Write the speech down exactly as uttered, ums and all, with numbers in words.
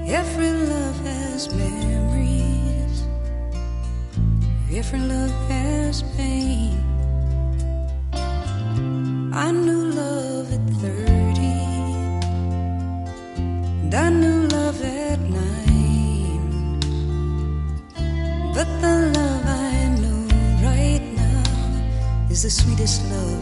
Every love has memories, every love has pain. I knew love at thirty, and I knew love at nine. But the love I know right now is the sweetest love